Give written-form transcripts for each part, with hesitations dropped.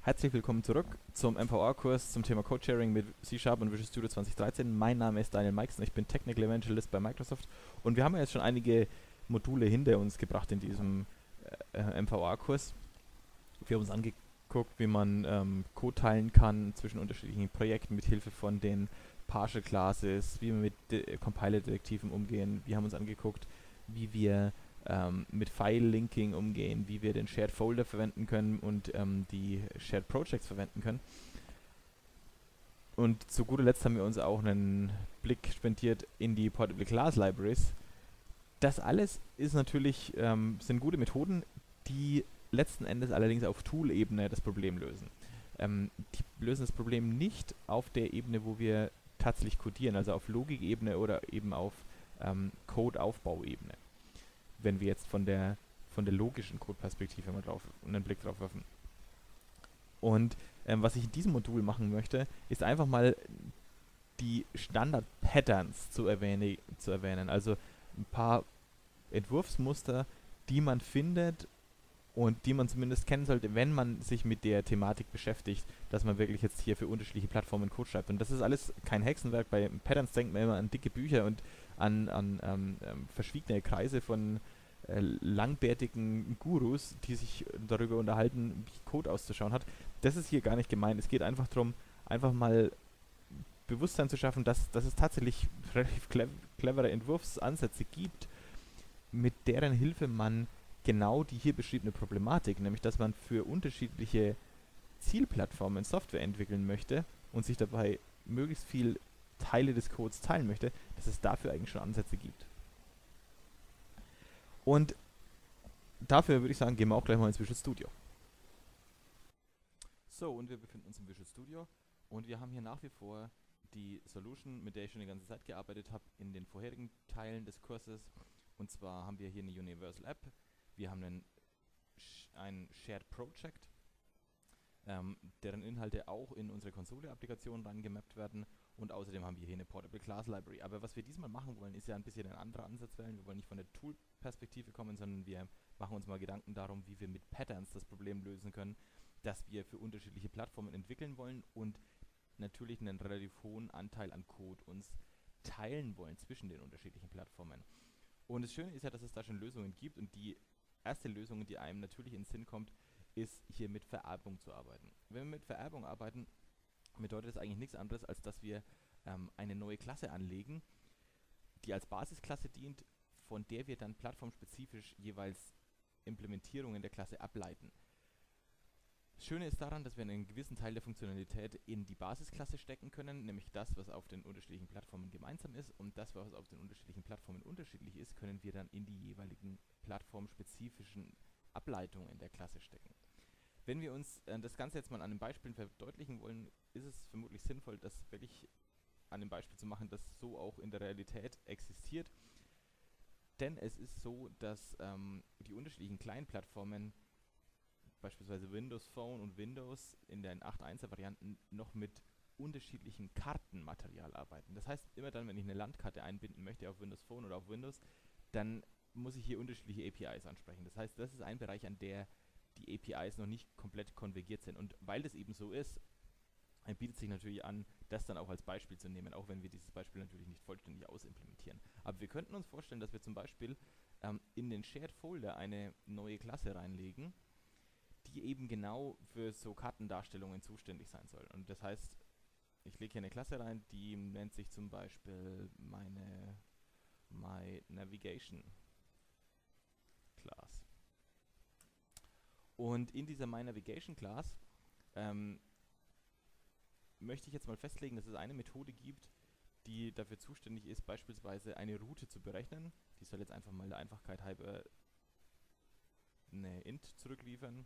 Herzlich willkommen zurück zum MVA-Kurs zum Thema Codesharing mit C# und Visual Studio 2013. Mein Name ist Daniel Meixen, ich bin Technical Evangelist bei Microsoft und wir haben ja jetzt schon einige Module hinter uns gebracht in diesem MVA-Kurs. Wir haben uns angeguckt, wie man Code teilen kann zwischen unterschiedlichen Projekten mit Hilfe von den Partial Classes, wie wir mit Compiler-Detektiven umgehen. Wir haben uns angeguckt, wie wir mit File-Linking umgehen, wie wir den Shared Folder verwenden können und die Shared Projects verwenden können. Und zu guter Letzt haben wir uns auch einen Blick spendiert in die Portable Class Libraries. Das alles ist natürlich, sind gute Methoden, die letzten Endes allerdings auf Tool-Ebene das Problem lösen. Die lösen das Problem nicht auf der Ebene, wo wir tatsächlich codieren, also auf Logikebene oder eben auf Code-Aufbauebene, wenn wir jetzt von der logischen Code-Perspektive mal einen Blick drauf werfen. Und was ich in diesem Modul machen möchte, ist einfach mal die Standard-Patterns zu erwähnen. Also ein paar Entwurfsmuster, die man findet und die man zumindest kennen sollte, wenn man sich mit der Thematik beschäftigt, dass man wirklich jetzt hier für unterschiedliche Plattformen Code schreibt. Und das ist alles kein Hexenwerk. Bei Patterns denkt man immer an dicke Bücher und an verschwiegene Kreise von langbärtigen Gurus, die sich darüber unterhalten, wie Code auszuschauen hat. Das ist hier gar nicht gemeint. Es geht einfach darum, einfach mal Bewusstsein zu schaffen, dass es tatsächlich relativ clevere Entwurfsansätze gibt, mit deren Hilfe man genau die hier beschriebene Problematik, nämlich dass man für unterschiedliche Zielplattformen Software entwickeln möchte und sich dabei möglichst viel Teile des Codes teilen möchte, dass es dafür eigentlich schon Ansätze gibt. Und dafür würde ich sagen, gehen wir auch gleich mal ins Visual Studio. So, und wir befinden uns im Visual Studio und wir haben hier nach wie vor die Solution, mit der ich schon die ganze Zeit gearbeitet habe, in den vorherigen Teilen des Kurses. Und zwar haben wir hier eine Universal App, wir haben ein Shared Project, deren Inhalte auch in unsere Konsole-Applikation reingemappt werden. Und außerdem haben wir hier eine Portable Class Library. Aber was wir diesmal machen wollen, ist ja ein bisschen ein anderer Ansatz wählen. Wir wollen nicht von der Tool-Perspektive kommen, sondern wir machen uns mal Gedanken darum, wie wir mit Patterns das Problem lösen können, dass wir für unterschiedliche Plattformen entwickeln wollen und natürlich einen relativ hohen Anteil an Code uns teilen wollen zwischen den unterschiedlichen Plattformen. Und das Schöne ist ja, dass es da schon Lösungen gibt und die erste Lösung, die einem natürlich in den Sinn kommt, ist hier mit Vererbung zu arbeiten. Wenn wir mit Vererbung arbeiten, bedeutet das eigentlich nichts anderes, als dass wir eine neue Klasse anlegen, die als Basisklasse dient, von der wir dann plattformspezifisch jeweils Implementierungen der Klasse ableiten. Das Schöne ist daran, dass wir einen gewissen Teil der Funktionalität in die Basisklasse stecken können, nämlich das, was auf den unterschiedlichen Plattformen gemeinsam ist, und das, was auf den unterschiedlichen Plattformen unterschiedlich ist, können wir dann in die jeweiligen plattformspezifischen Ableitungen der Klasse stecken. Wenn wir uns das Ganze jetzt mal an einem Beispiel verdeutlichen wollen, ist es vermutlich sinnvoll, das wirklich an einem Beispiel zu machen, das so auch in der Realität existiert. Denn es ist so, dass die unterschiedlichen Client-Plattformen, beispielsweise Windows Phone und Windows in den 8.1er Varianten, noch mit unterschiedlichem Kartenmaterial arbeiten. Das heißt, immer dann, wenn ich eine Landkarte einbinden möchte auf Windows Phone oder auf Windows, dann muss ich hier unterschiedliche APIs ansprechen. Das heißt, das ist ein Bereich, an der die APIs noch nicht komplett konvergiert sind. Und weil das eben so ist, bietet sich natürlich an, das dann auch als Beispiel zu nehmen, auch wenn wir dieses Beispiel natürlich nicht vollständig ausimplementieren. Aber wir könnten uns vorstellen, dass wir zum Beispiel in den Shared Folder eine neue Klasse reinlegen, die eben genau für so Kartendarstellungen zuständig sein soll. Und das heißt, ich lege hier eine Klasse rein, die nennt sich zum Beispiel My Navigation Class. Und in dieser My Navigation Class möchte ich jetzt mal festlegen, dass es eine Methode gibt, die dafür zuständig ist, beispielsweise eine Route zu berechnen. Die soll jetzt einfach mal der Einfachkeit halber eine Int zurückliefern.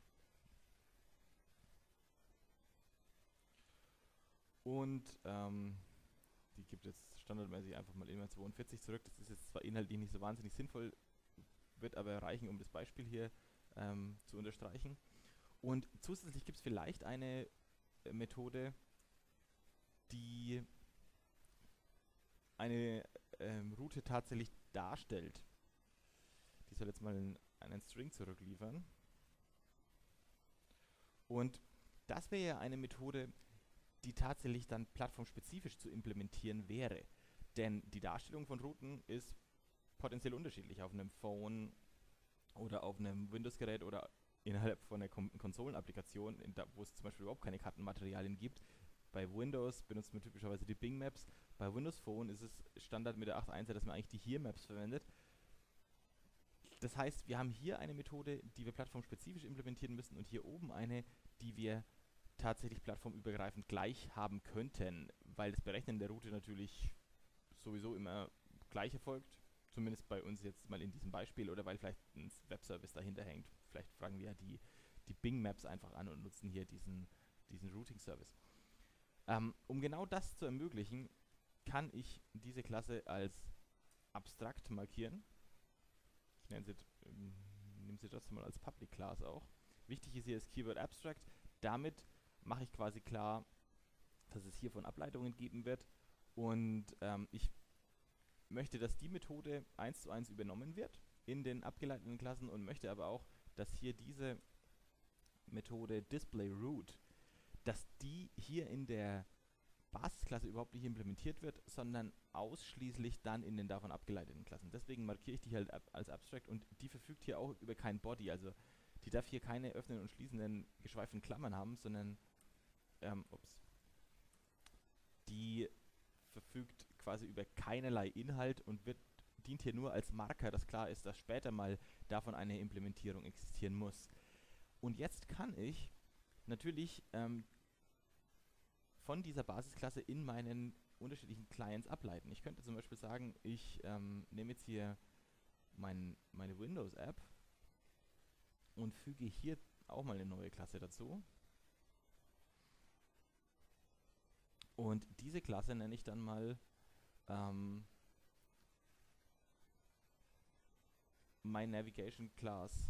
Und die gibt jetzt standardmäßig einfach mal immer 42 zurück. Das ist jetzt zwar inhaltlich nicht so wahnsinnig sinnvoll, wird aber reichen, um das Beispiel hier zu unterstreichen. Und zusätzlich gibt es vielleicht eine Methode, die eine Route tatsächlich darstellt. Die soll jetzt mal einen String zurückliefern. Und Das wäre ja eine Methode, die tatsächlich dann plattformspezifisch zu implementieren wäre. Denn die Darstellung von Routen ist potenziell unterschiedlich auf einem Phone oder auf einem Windows-Gerät oder innerhalb von einer Konsolenapplikation, wo es zum Beispiel überhaupt keine Kartenmaterialien gibt. Bei Windows benutzt man typischerweise die Bing Maps. Bei Windows Phone ist es Standard mit der 8.1, dass man eigentlich die Here Maps verwendet. Das heißt, wir haben hier eine Methode, die wir plattformspezifisch implementieren müssen und hier oben eine, die wir tatsächlich plattformübergreifend gleich haben könnten, weil das Berechnen der Route natürlich sowieso immer gleich erfolgt. Zumindest bei uns jetzt mal in diesem Beispiel oder weil vielleicht ein Webservice dahinter hängt. Vielleicht fragen wir ja die Bing Maps einfach an und nutzen hier diesen Routing-Service. Um genau das zu ermöglichen, kann ich diese Klasse als abstrakt markieren. Ich nehme sie trotzdem mal als Public Class auch. Wichtig ist hier das Keyword Abstract. Damit mache ich quasi klar, dass es hiervon Ableitungen geben wird. Und ich möchte, dass die Methode 1:1 übernommen wird in den abgeleiteten Klassen und möchte aber auch, dass hier diese Methode DisplayRoute, dass die hier in der Basisklasse überhaupt nicht implementiert wird, sondern ausschließlich dann in den davon abgeleiteten Klassen. Deswegen markiere ich die halt als Abstract und die verfügt hier auch über kein Body, also die darf hier keine öffnenden und schließenden geschweiften Klammern haben, sondern die verfügt quasi über keinerlei Inhalt und dient hier nur als Marker, dass klar ist, dass später mal davon eine Implementierung existieren muss. Und jetzt kann ich natürlich von dieser Basisklasse in meinen unterschiedlichen Clients ableiten. Ich könnte zum Beispiel sagen, ich nehme jetzt hier meine Windows-App und füge hier auch mal eine neue Klasse dazu. Und diese Klasse nenne ich dann mal My Navigation Class.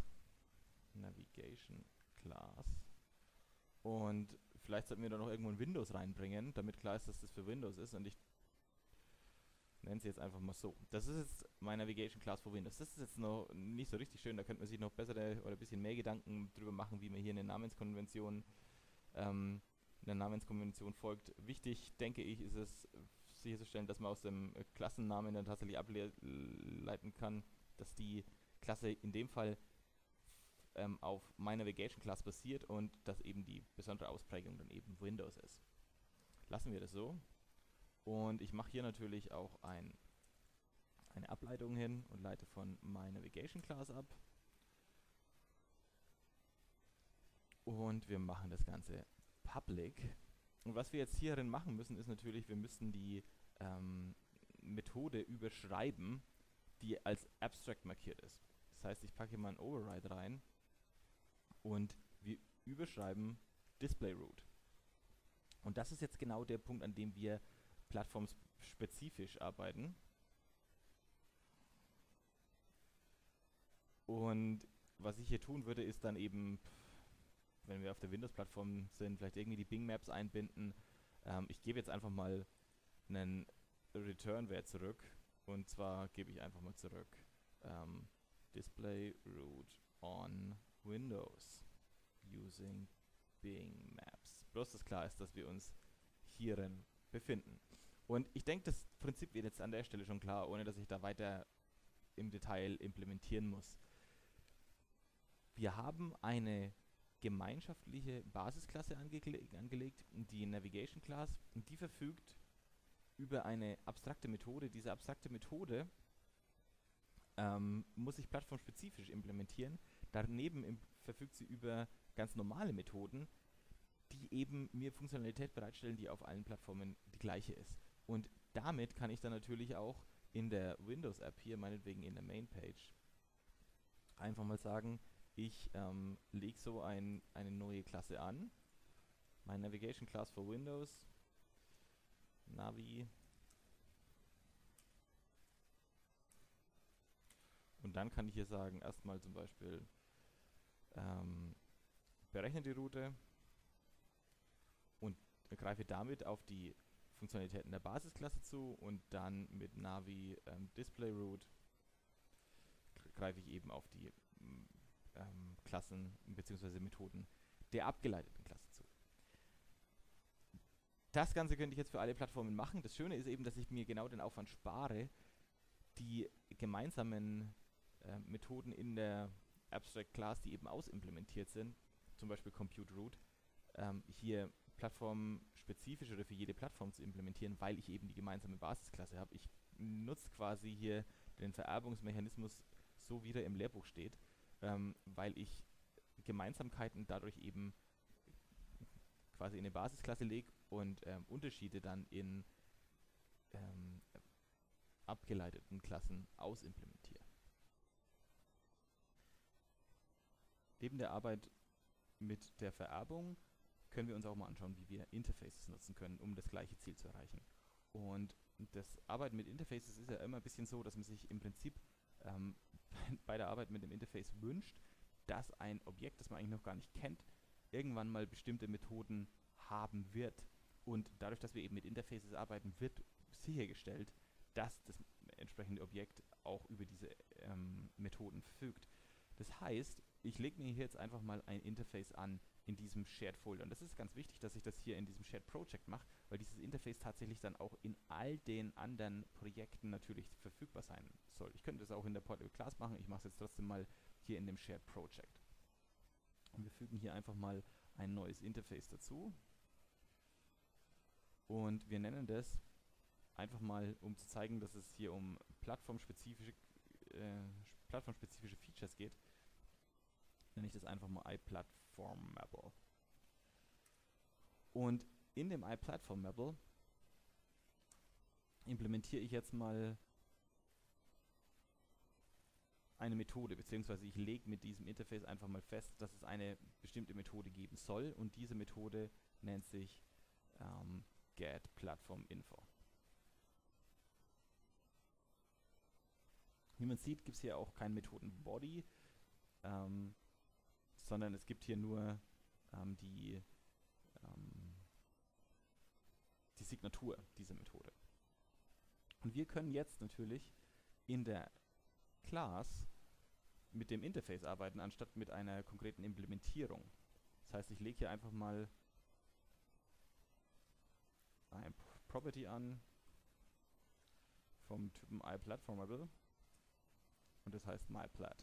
Und vielleicht sollten wir da noch irgendwo ein Windows reinbringen, damit klar ist, dass das für Windows ist. Und ich nenne sie jetzt einfach mal so. Das ist jetzt My Navigation Class für Windows. Das ist jetzt noch nicht so richtig schön. Da könnte man sich noch bessere oder ein bisschen mehr Gedanken drüber machen, wie man hier eine Namenskonvention folgt. Wichtig, denke ich, ist es sicherzustellen, dass man aus dem Klassennamen dann tatsächlich ableiten kann, dass die Klasse in dem Fall auf My Navigation Class basiert und dass eben die besondere Ausprägung dann eben Windows ist. Lassen wir das so. Und ich mache hier natürlich auch eine Ableitung hin und leite von My Navigation Class ab. Und wir machen das Ganze public. Und was wir jetzt hierin machen müssen, ist natürlich, wir müssen die Methode überschreiben, die als Abstract markiert ist. Das heißt, ich packe hier mal einen Override rein und wir überschreiben DisplayRoute. Und das ist jetzt genau der Punkt, an dem wir plattformspezifisch arbeiten. Und was ich hier tun würde, ist dann eben, wenn wir auf der Windows-Plattform sind, vielleicht irgendwie die Bing Maps einbinden. Ich gebe jetzt einfach mal einen Return-Wert zurück. Und zwar gebe ich einfach mal zurück DisplayRoute on Windows using Bing Maps. Bloß, dass klar ist, dass wir uns hierin befinden. Und ich denke, das Prinzip wird jetzt an der Stelle schon klar, ohne dass ich da weiter im Detail implementieren muss. Wir haben eine gemeinschaftliche Basisklasse angelegt, die Navigation Class, und die verfügt über eine abstrakte Methode. Diese abstrakte Methode muss ich plattformspezifisch implementieren. Daneben verfügt sie über ganz normale Methoden, die eben mir Funktionalität bereitstellen, die auf allen Plattformen die gleiche ist. Und damit kann ich dann natürlich auch in der Windows-App hier, meinetwegen in der Main-Page, einfach mal sagen, ich lege so eine neue Klasse an. My Navigation Class for Windows, Navi. Und dann kann ich hier sagen, erstmal zum Beispiel berechne die Route und greife damit auf die Funktionalitäten der Basisklasse zu und dann mit Navi DisplayRoute greife ich eben auf die Klassen bzw. Methoden der abgeleiteten Klasse zu. Das Ganze könnte ich jetzt für alle Plattformen machen. Das Schöne ist eben, dass ich mir genau den Aufwand spare, die gemeinsamen Methoden in der Abstract Class, die eben ausimplementiert sind, zum Beispiel Compute Root, hier plattformspezifisch oder für jede Plattform zu implementieren, weil ich eben die gemeinsame Basisklasse habe. Ich nutze quasi hier den Vererbungsmechanismus, so wie der im Lehrbuch steht, weil ich Gemeinsamkeiten dadurch eben quasi in eine Basisklasse lege und Unterschiede dann in abgeleiteten Klassen ausimplementiere. Neben der Arbeit mit der Vererbung können wir uns auch mal anschauen, wie wir Interfaces nutzen können, um das gleiche Ziel zu erreichen. Und das Arbeiten mit Interfaces ist ja immer ein bisschen so, dass man sich im Prinzip bei der Arbeit mit dem Interface wünscht, dass ein Objekt, das man eigentlich noch gar nicht kennt, irgendwann mal bestimmte Methoden haben wird. Und dadurch, dass wir eben mit Interfaces arbeiten, wird sichergestellt, dass das entsprechende Objekt auch über diese Methoden verfügt. Das heißt, ich lege mir hier jetzt einfach mal ein Interface an in diesem Shared Folder. Und das ist ganz wichtig, dass ich das hier in diesem Shared Project mache, weil dieses Interface tatsächlich dann auch in all den anderen Projekten natürlich verfügbar sein soll. Ich könnte das auch in der Portable Class machen, ich mache es jetzt trotzdem mal hier in dem Shared Project. Und wir fügen hier einfach mal ein neues Interface dazu. Und wir nennen das einfach mal, um zu zeigen, dass es hier um plattformspezifische Features geht, nenne ich das einfach mal iPlatformable. Und in dem iPlatformable implementiere ich jetzt mal eine Methode, beziehungsweise ich lege mit diesem Interface einfach mal fest, dass es eine bestimmte Methode geben soll, und diese Methode nennt sich getPlatformInfo. Wie man sieht, gibt es hier auch keinen Methodenbody, sondern es gibt hier nur die Signatur dieser Methode. Und wir können jetzt natürlich in der Class mit dem Interface arbeiten, anstatt mit einer konkreten Implementierung. Das heißt, ich lege hier einfach mal ein Property an vom Typen iPlatformable und das heißt myPlat.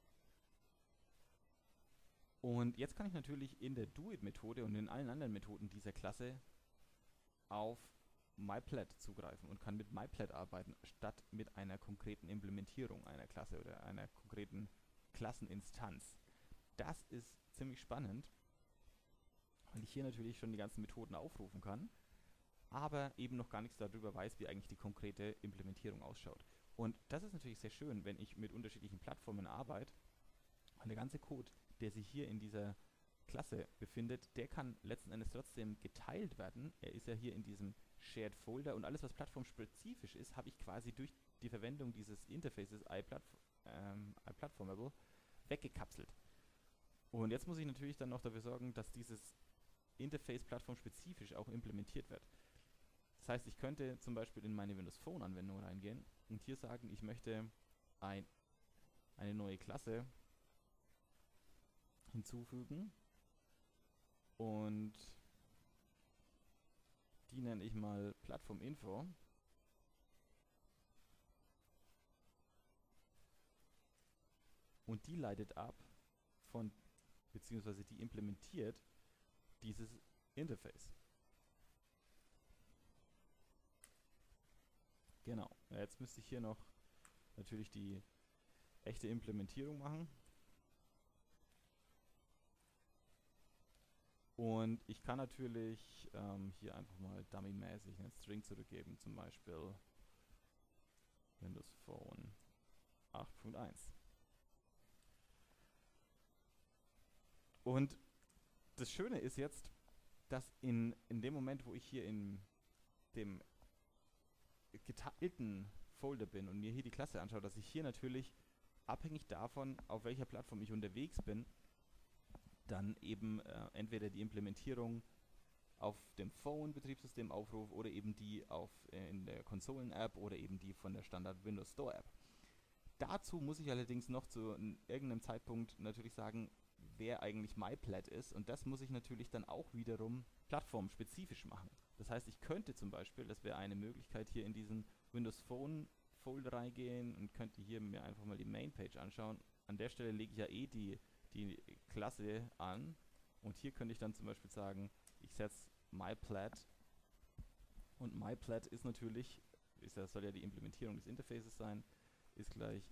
Und jetzt kann ich natürlich in der DoIt-Methode und in allen anderen Methoden dieser Klasse auf myPlat zugreifen und kann mit myPlat arbeiten, statt mit einer konkreten Implementierung einer Klasse oder einer konkreten Klasseninstanz. Das ist ziemlich spannend, weil ich hier natürlich schon die ganzen Methoden aufrufen kann, aber eben noch gar nichts darüber weiß, wie eigentlich die konkrete Implementierung ausschaut. Und das ist natürlich sehr schön, wenn ich mit unterschiedlichen Plattformen arbeite. Und der ganze Code, der sich hier in dieser Klasse befindet, der kann letzten Endes trotzdem geteilt werden. Er ist ja hier in diesem Shared Folder, und alles, was plattformspezifisch ist, habe ich quasi durch die Verwendung dieses Interfaces iPlatformable weggekapselt. Und jetzt muss ich natürlich dann noch dafür sorgen, dass dieses Interface plattformspezifisch auch implementiert wird. Das heißt, ich könnte zum Beispiel in meine Windows Phone Anwendung reingehen und hier sagen, ich möchte eine neue Klasse hinzufügen und die nenne ich mal Plattforminfo. Und die leitet ab von, beziehungsweise die implementiert dieses Interface. Genau. Ja, jetzt müsste ich hier noch natürlich die echte Implementierung machen. Und ich kann natürlich hier einfach mal dummymäßig einen String zurückgeben, zum Beispiel Windows Phone 8.1. Und das Schöne ist jetzt, dass in dem Moment, wo ich hier in dem geteilten Folder bin und mir hier die Klasse anschaue, dass ich hier natürlich abhängig davon, auf welcher Plattform ich unterwegs bin, dann eben entweder die Implementierung auf dem Phone-Betriebssystem aufrufe oder eben die in der Konsolen-App oder eben die von der Standard Windows Store-App. Dazu muss ich allerdings noch zu irgendeinem Zeitpunkt natürlich sagen, wer eigentlich MyPlat ist. Und das muss ich natürlich dann auch wiederum plattformspezifisch machen. Das heißt, ich könnte zum Beispiel, das wäre eine Möglichkeit, hier in diesen Windows Phone Folder reingehen und könnte hier mir einfach mal die Mainpage anschauen. An der Stelle lege ich ja die Klasse an und hier könnte ich dann zum Beispiel sagen, ich setze MyPlat und MyPlat ist natürlich, soll ja die Implementierung des Interfaces sein, ist gleich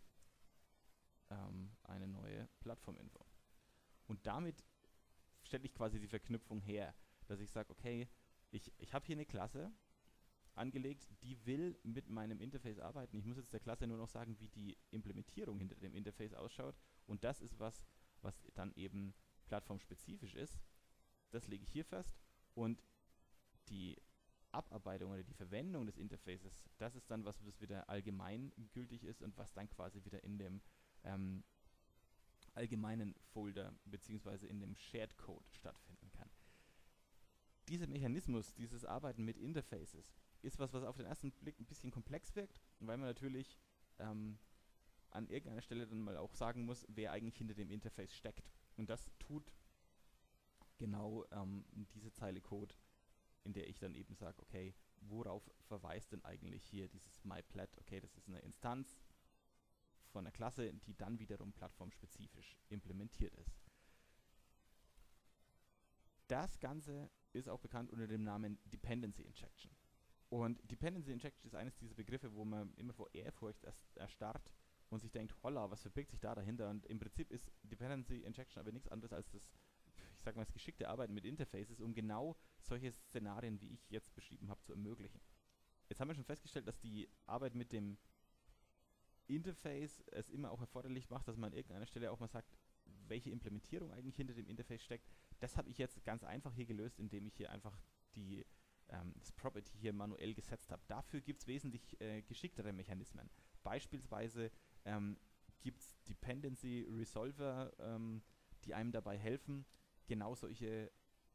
eine neue Plattforminfo. Und damit stelle ich quasi die Verknüpfung her, dass ich sage, okay, ich habe hier eine Klasse angelegt, die will mit meinem Interface arbeiten. Ich muss jetzt der Klasse nur noch sagen, wie die Implementierung hinter dem Interface ausschaut. Und das ist was dann eben plattformspezifisch ist. Das lege ich hier fest. Und die Abarbeitung oder die Verwendung des Interfaces, das ist dann was wieder allgemeingültig ist und was dann quasi wieder in dem allgemeinen Folder bzw. in dem Shared Code stattfinden kann. Dieser Mechanismus, dieses Arbeiten mit Interfaces, ist was auf den ersten Blick ein bisschen komplex wirkt, weil man natürlich an irgendeiner Stelle dann mal auch sagen muss, wer eigentlich hinter dem Interface steckt. Und das tut genau diese Zeile Code, in der ich dann eben sage, okay, worauf verweist denn eigentlich hier dieses MyPlat? Okay, das ist eine Instanz von einer Klasse, die dann wiederum plattformspezifisch implementiert ist. Das Ganze ist auch bekannt unter dem Namen Dependency Injection. Und Dependency Injection ist eines dieser Begriffe, wo man immer vor Ehrfurcht erstarrt und sich denkt, holla, was verbirgt sich da dahinter? Und im Prinzip ist Dependency Injection aber nichts anderes als das geschickte Arbeiten mit Interfaces, um genau solche Szenarien, wie ich jetzt beschrieben habe, zu ermöglichen. Jetzt haben wir schon festgestellt, dass die Arbeit mit dem Interface es immer auch erforderlich macht, dass man an irgendeiner Stelle auch mal sagt, welche Implementierung eigentlich hinter dem Interface steckt. Das habe ich jetzt ganz einfach hier gelöst, indem ich hier einfach das Property hier manuell gesetzt habe. Dafür gibt es wesentlich geschicktere Mechanismen. Beispielsweise gibt es Dependency Resolver, die einem dabei helfen, genau solche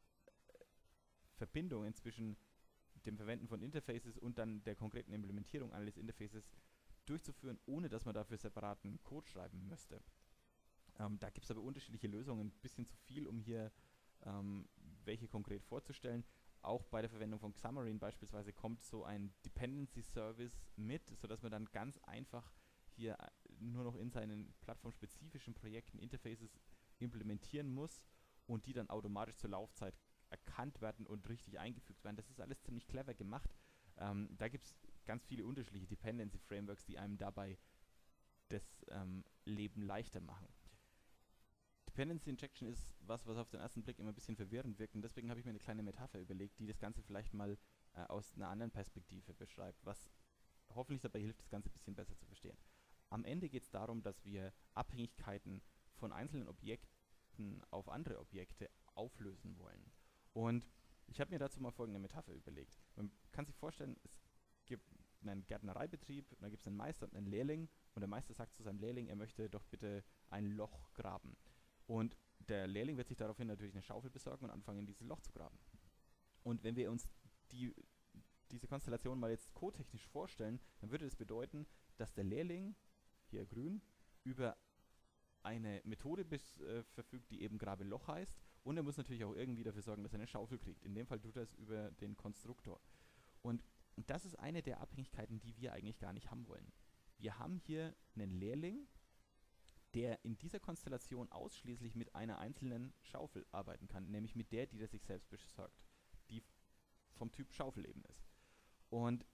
Verbindungen zwischen dem Verwenden von Interfaces und dann der konkreten Implementierung eines Interfaces durchzuführen, ohne dass man dafür separaten Code schreiben müsste. Da gibt es aber unterschiedliche Lösungen, ein bisschen zu viel, um hier welche konkret vorzustellen. Auch bei der Verwendung von Xamarin beispielsweise kommt so ein Dependency Service mit, sodass man dann ganz einfach hier nur noch in seinen plattformspezifischen Projekten Interfaces implementieren muss und die dann automatisch zur Laufzeit erkannt werden und richtig eingefügt werden. Das ist alles ziemlich clever gemacht. Da gibt es ganz viele unterschiedliche Dependency Frameworks, die einem dabei das Leben leichter machen. Dependency Injection ist was auf den ersten Blick immer ein bisschen verwirrend wirkt und deswegen habe ich mir eine kleine Metapher überlegt, die das Ganze vielleicht mal aus einer anderen Perspektive beschreibt, was hoffentlich dabei hilft, das Ganze ein bisschen besser zu verstehen. Am Ende geht es darum, dass wir Abhängigkeiten von einzelnen Objekten auf andere Objekte auflösen wollen. Und ich habe mir dazu mal folgende Metapher überlegt. Man kann sich vorstellen, es gibt einen Gärtnereibetrieb, da gibt es einen Meister und einen Lehrling und der Meister sagt zu seinem Lehrling, er möchte doch bitte ein Loch graben. Und der Lehrling wird sich daraufhin natürlich eine Schaufel besorgen und anfangen, in dieses Loch zu graben. Und wenn wir uns diese Konstellation mal jetzt codetechnisch vorstellen, dann würde das bedeuten, dass der Lehrling, hier grün, über eine Methode verfügt, die eben Grabe Loch heißt. Und er muss natürlich auch irgendwie dafür sorgen, dass er eine Schaufel kriegt. In dem Fall tut er es über den Konstruktor. Und das ist eine der Abhängigkeiten, die wir eigentlich gar nicht haben wollen. Wir haben hier einen Lehrling, der in dieser Konstellation ausschließlich mit einer einzelnen Schaufel arbeiten kann, nämlich mit der, die er sich selbst besorgt, die vom Typ Schaufel eben ist. Und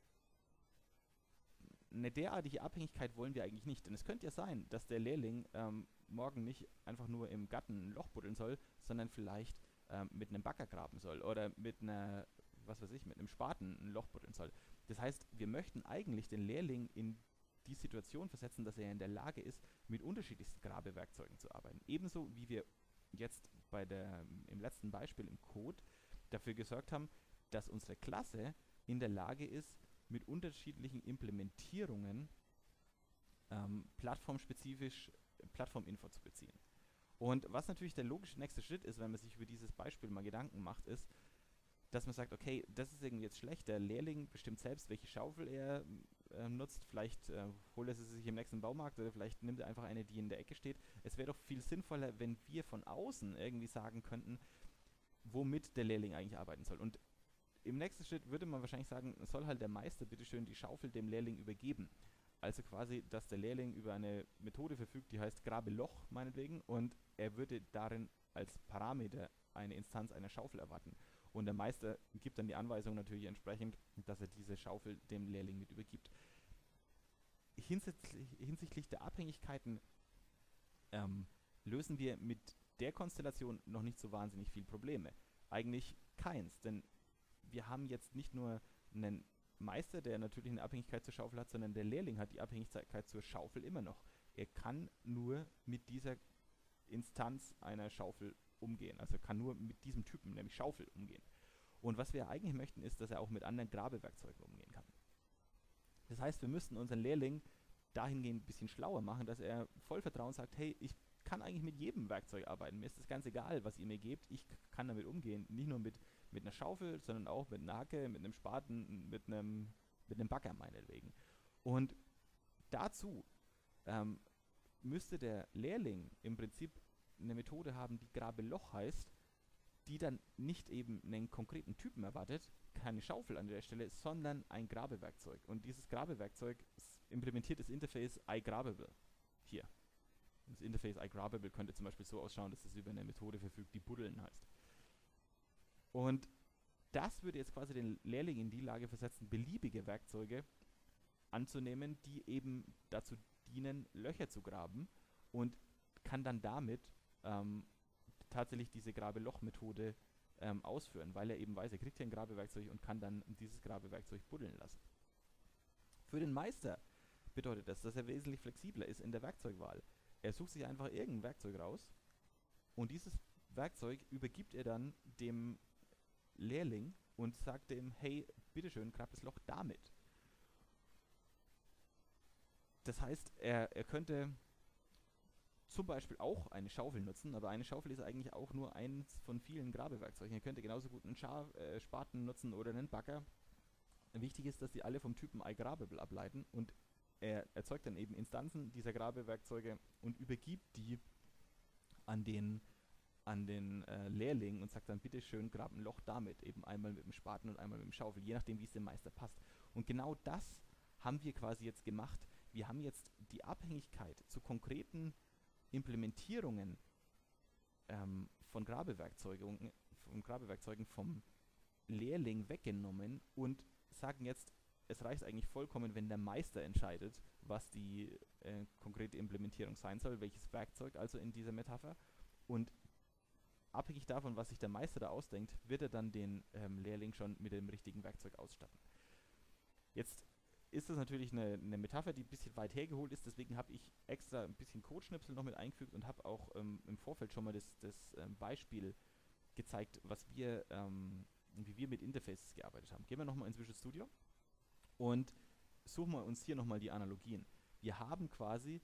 eine derartige Abhängigkeit wollen wir eigentlich nicht. Denn es könnte ja sein, dass der Lehrling morgen nicht einfach nur im Garten ein Loch buddeln soll, sondern vielleicht mit einem Bagger graben soll oder mit einer, mit einem Spaten ein Loch buddeln soll. Das heißt, wir möchten eigentlich den Lehrling in die Situation versetzen, dass er in der Lage ist, mit unterschiedlichsten Grabewerkzeugen zu arbeiten. Ebenso wie wir jetzt im letzten Beispiel im Code dafür gesorgt haben, dass unsere Klasse in der Lage ist, mit unterschiedlichen Implementierungen plattformspezifisch Plattforminfo zu beziehen. Und was natürlich der logische nächste Schritt ist, wenn man sich über dieses Beispiel mal Gedanken macht, ist, dass man sagt, okay, das ist irgendwie jetzt schlecht, der Lehrling bestimmt selbst, welche Schaufel er nutzt. Vielleicht holt er sie sich im nächsten Baumarkt oder vielleicht nimmt er einfach eine, die in der Ecke steht. Es wäre doch viel sinnvoller, wenn wir von außen irgendwie sagen könnten, womit der Lehrling eigentlich arbeiten soll. Und im nächsten Schritt würde man wahrscheinlich sagen, soll halt der Meister bitteschön die Schaufel dem Lehrling übergeben. Also quasi, dass der Lehrling über eine Methode verfügt, die heißt Grabe Loch meinetwegen, und er würde darin als Parameter eine Instanz einer Schaufel erwarten. Und der Meister gibt dann die Anweisung natürlich entsprechend, dass er diese Schaufel dem Lehrling mit übergibt. Hinsichtlich der Abhängigkeiten lösen wir mit der Konstellation noch nicht so wahnsinnig viel Probleme. Eigentlich keins, denn wir haben jetzt nicht nur einen Meister, der natürlich eine Abhängigkeit zur Schaufel hat, sondern der Lehrling hat die Abhängigkeit zur Schaufel immer noch. Er kann nur mit dieser Instanz einer Schaufel umgehen, also kann nur mit diesem Typen, nämlich Schaufel, umgehen. Und was wir eigentlich möchten, ist, dass er auch mit anderen Grabewerkzeugen umgehen kann. Das heißt, wir müssten unseren Lehrling dahingehend ein bisschen schlauer machen, dass er voll Vertrauen sagt, hey, ich kann eigentlich mit jedem Werkzeug arbeiten. Mir ist das ganz egal, was ihr mir gebt. Ich kann damit umgehen. Nicht nur mit einer Schaufel, sondern auch mit einer Hacke, mit einem Spaten, mit einem Bagger meinetwegen. Und dazu müsste der Lehrling im Prinzip eine Methode haben, die Grabe-Loch heißt, die dann nicht eben einen konkreten Typen erwartet, keine Schaufel an der Stelle, sondern ein Grabewerkzeug. Und dieses Grabewerkzeug implementiert das Interface iGrabable hier. Das Interface iGrabable könnte zum Beispiel so ausschauen, dass es über eine Methode verfügt, die Buddeln heißt. Und das würde jetzt quasi den Lehrling in die Lage versetzen, beliebige Werkzeuge anzunehmen, die eben dazu dienen, Löcher zu graben, und kann dann damit tatsächlich diese Grabe-Loch-Methode ausführen, weil er eben weiß, er kriegt hier ein Grabewerkzeug und kann dann dieses Grabewerkzeug buddeln lassen. Für den Meister bedeutet das, dass er wesentlich flexibler ist in der Werkzeugwahl. Er sucht sich einfach irgendein Werkzeug raus und dieses Werkzeug übergibt er dann dem Lehrling und sagt dem, hey, bitteschön, grab das Loch damit. Das heißt, er könnte zum Beispiel auch eine Schaufel nutzen, aber eine Schaufel ist eigentlich auch nur eins von vielen Grabewerkzeugen. Er könnte genauso gut einen Spaten nutzen oder einen Bagger. Wichtig ist, dass die alle vom Typen iGrabable ableiten, und er erzeugt dann eben Instanzen dieser Grabewerkzeuge und übergibt die an den Lehrling und sagt dann, bitteschön, grab ein Loch damit, eben einmal mit dem Spaten und einmal mit dem Schaufel, je nachdem, wie es dem Meister passt. Und genau das haben wir quasi jetzt gemacht. Wir haben jetzt die Abhängigkeit zu konkreten Implementierungen von Grabewerkzeugen vom Lehrling weggenommen und sagen jetzt, es reicht eigentlich vollkommen, wenn der Meister entscheidet, was die konkrete Implementierung sein soll, welches Werkzeug also in dieser Metapher. Und abhängig davon, was sich der Meister da ausdenkt, wird er dann den Lehrling schon mit dem richtigen Werkzeug ausstatten. Jetzt ist das natürlich eine Metapher, die ein bisschen weit hergeholt ist, deswegen habe ich extra ein bisschen Codeschnipsel noch mit eingefügt und habe auch im Vorfeld schon mal das Beispiel gezeigt, wie wir mit Interfaces gearbeitet haben. Gehen wir nochmal ins Visual Studio und suchen wir uns hier nochmal die Analogien. Wir haben quasi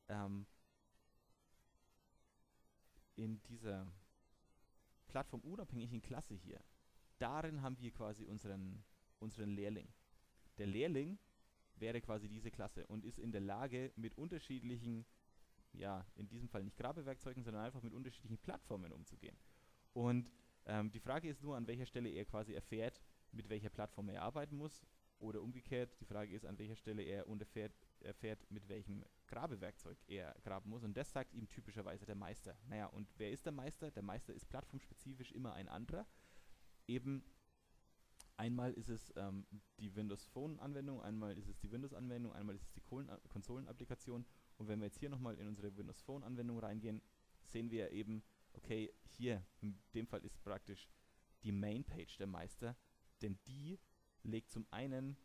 in dieser plattformunabhängigen Klasse hier, darin haben wir quasi unseren Lehrling. Der Lehrling wäre quasi diese Klasse und ist in der Lage, mit unterschiedlichen, ja, in diesem Fall nicht Grabewerkzeugen, sondern einfach mit unterschiedlichen Plattformen umzugehen. Und die Frage ist nur, an welcher Stelle er quasi erfährt, mit welcher Plattform er arbeiten muss, oder umgekehrt, die Frage ist, an welcher Stelle er erfährt, mit welchem Grabewerkzeug er graben muss, und das sagt ihm typischerweise der Meister. Naja, und wer ist der Meister? Der Meister ist plattformspezifisch immer ein anderer. Eben einmal ist es die Windows Phone Anwendung, einmal ist es die Windows Anwendung, einmal ist es die Konsolenapplikation, und wenn wir jetzt hier nochmal in unsere Windows Phone Anwendung reingehen, sehen wir eben, okay, hier in dem Fall ist praktisch die Mainpage der Meister, denn die legt zum einen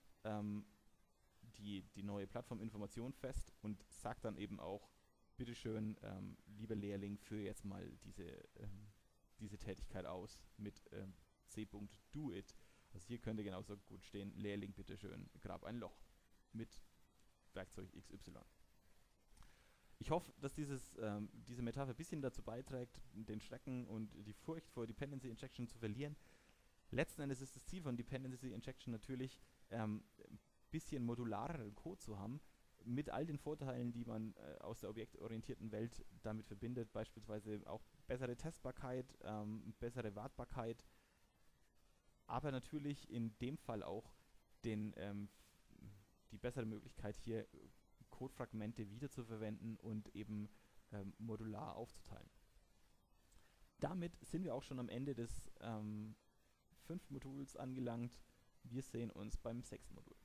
die neue Plattforminformation fest und sagt dann eben auch, bitteschön, lieber Lehrling, führe jetzt mal diese Tätigkeit aus mit c.doit. Also hier könnte genauso gut stehen, Lehrling, bitteschön, grab ein Loch mit Werkzeug XY. Ich hoffe, dass diese Metapher ein bisschen dazu beiträgt, den Schrecken und die Furcht vor Dependency Injection zu verlieren. Letzten Endes ist das Ziel von Dependency Injection natürlich, bisschen modulareren Code zu haben, mit all den Vorteilen, die man aus der objektorientierten Welt damit verbindet, beispielsweise auch bessere Testbarkeit, bessere Wartbarkeit, aber natürlich in dem Fall auch den, die bessere Möglichkeit hier Codefragmente wiederzuverwenden und eben modular aufzuteilen. Damit sind wir auch schon am Ende des 5. Moduls angelangt. Wir sehen uns beim 6. Modul.